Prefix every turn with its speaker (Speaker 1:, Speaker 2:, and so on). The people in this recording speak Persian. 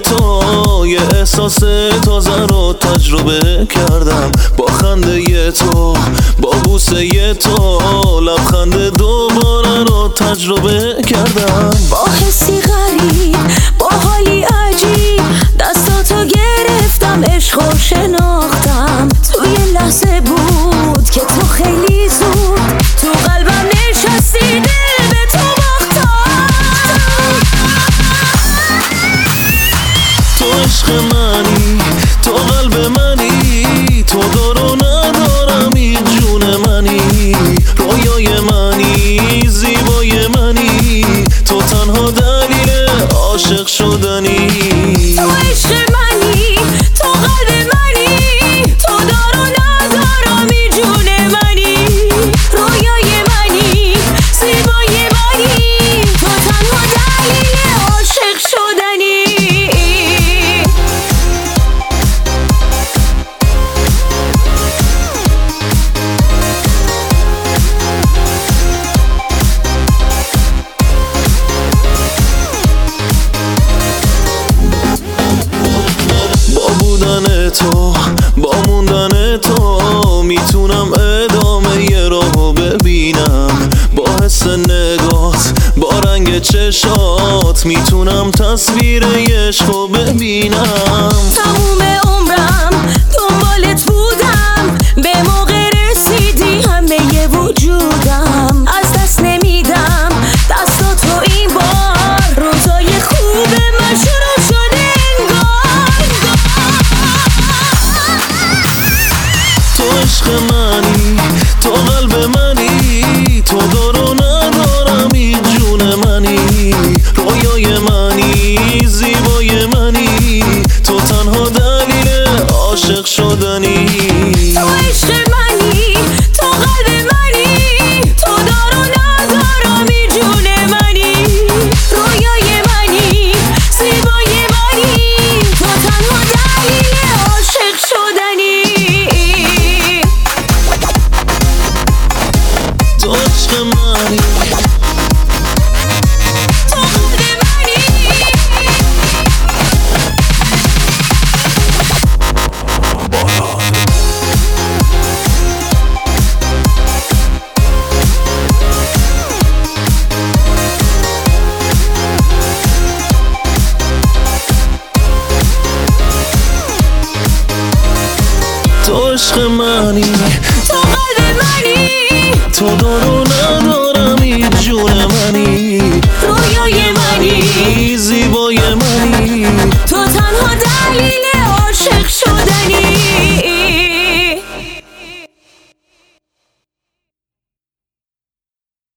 Speaker 1: تو یه احساس تازه رو تجربه کردم، با خنده تو، با بوسه تو، لبخند دوباره رو تجربه کردم.
Speaker 2: با حسی غریب، با حالی عجیب، دستاتو گرفتم، عشقو شناختم. توی لحظه بود که تو خیلی زود تو قلبم نشستی، دل به تو باختم.
Speaker 1: تو عشق منی، تو قلب منی، تو دار و ندارمی، جون منی، رویای منی، زیبای منی، تو تنها دلیل عاشق شدنی.
Speaker 2: تو عشق منی، تو قلب منی، تو دار و ندارمی، جون منی، رویای منی، زیبای منی، تو تنها دلیل عاشق شدنی.
Speaker 1: تو با موندن تو میتونم ادامه راهو ببینم، با حس نگات، با رنگ چشات میتونم تصویر عشقو ببینم.
Speaker 2: تموم عمرم دنبالت بودم، به موقع رسیدی همه وجودم، از دست نمیدم دستاتو این بار، روزای خوب من شروع شده انگار.
Speaker 1: تو عشق منی، تو قلب منی، تو دار و ندارمی، جون منی، رویای منی، زیبای منی، تو تنها دلیل عاشق شدنی.
Speaker 2: تو عشق منی، تو قلب منی، تو دار و ندارمی، جون منی، رویای منی، زیبای منی، تو تنها دلیل عاشق شدنی.
Speaker 1: تو عشق منی،
Speaker 2: تو قلب منی.
Speaker 1: تو عشق منی،
Speaker 2: تو قلب منی،
Speaker 1: تو دار و ندارمی.